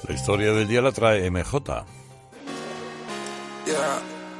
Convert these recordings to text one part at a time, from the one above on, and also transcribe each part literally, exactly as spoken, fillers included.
La historia del día la trae M J. Yeah.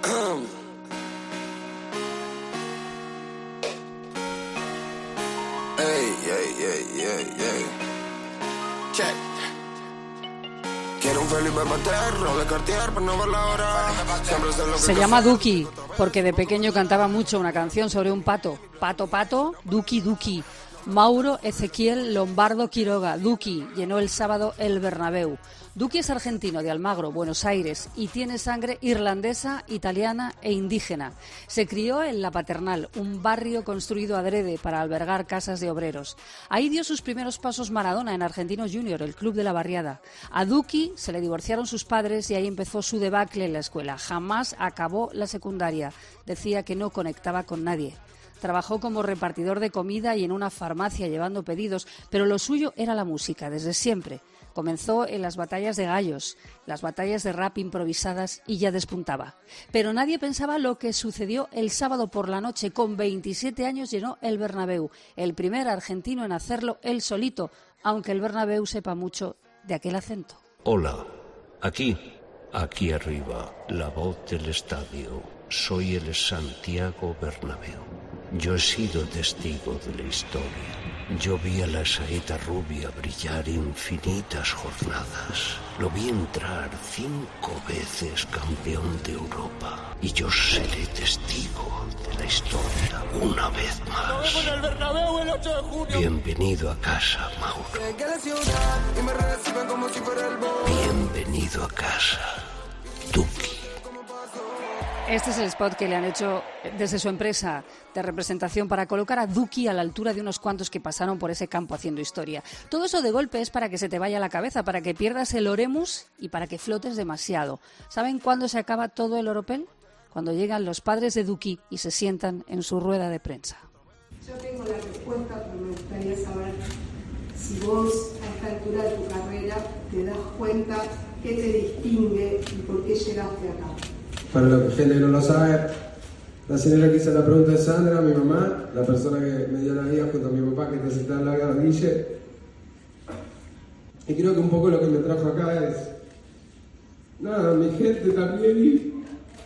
Ey, ey, ey, ey, ey. Check. Quiero un Felipe Paterno de Cartier para no ver la hora. Siempre sé lo que Se llama Duki porque de pequeño cantaba mucho una canción sobre un pato. Pato, pato, Duki, Duki. Mauro Ezequiel Lombardo Quiroga. Duki llenó el sábado el Bernabéu. Duki es argentino de Almagro, Buenos Aires, y tiene sangre irlandesa, italiana e indígena. Se crió en La Paternal, un barrio construido adrede para albergar casas de obreros. Ahí dio sus primeros pasos Maradona en Argentinos Junior, el club de la barriada. A Duki se le divorciaron sus padres y ahí empezó su debacle en la escuela. Jamás acabó la secundaria. Decía que no conectaba con nadie. Trabajó como repartidor de comida y en una farmacia llevando pedidos, pero lo suyo era la música, desde siempre. Comenzó en las batallas de gallos, las batallas de rap improvisadas y ya despuntaba. Pero nadie pensaba lo que sucedió el sábado por la noche. Con veintisiete años llenó el Bernabéu, el primer argentino en hacerlo él solito, aunque el Bernabéu sepa mucho de aquel acento. Hola, aquí, aquí arriba, la voz del estadio. Soy el Santiago Bernabéu. Yo he sido testigo de la historia. Yo vi a la saeta rubia brillar infinitas jornadas. Lo vi entrar cinco veces campeón de Europa. Y yo seré testigo de la historia una vez más. Bienvenido a casa, Mauro. Bienvenido a casa, Duki. Este es el spot que le han hecho desde su empresa de representación para colocar a Duki a la altura de unos cuantos que pasaron por ese campo haciendo historia. Todo eso de golpe es para que se te vaya la cabeza, para que pierdas el oremus y para que flotes demasiado. ¿Saben cuándo se acaba todo el oropel? Cuando llegan los padres de Duki y se sientan en su rueda de prensa. Yo tengo la respuesta, pero me gustaría saber si vos a esta altura de tu carrera te das cuenta qué te distingue y por qué llegaste acá. Para la gente que no lo sabe, la señora que hizo la pregunta es Sandra, mi mamá, la persona que me dio la vida junto a mi papá que está sentada al lado de Guille. Y creo que un poco lo que me trajo acá es, nada, mi gente también y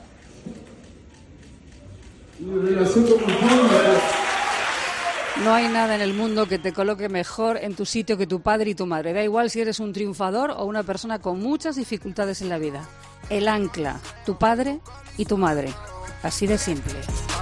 mi relación con mi familia. No hay nada en el mundo que te coloque mejor en tu sitio que tu padre y tu madre. Da igual si eres un triunfador o una persona con muchas dificultades en la vida. El ancla, tu padre y tu madre. Así de simple.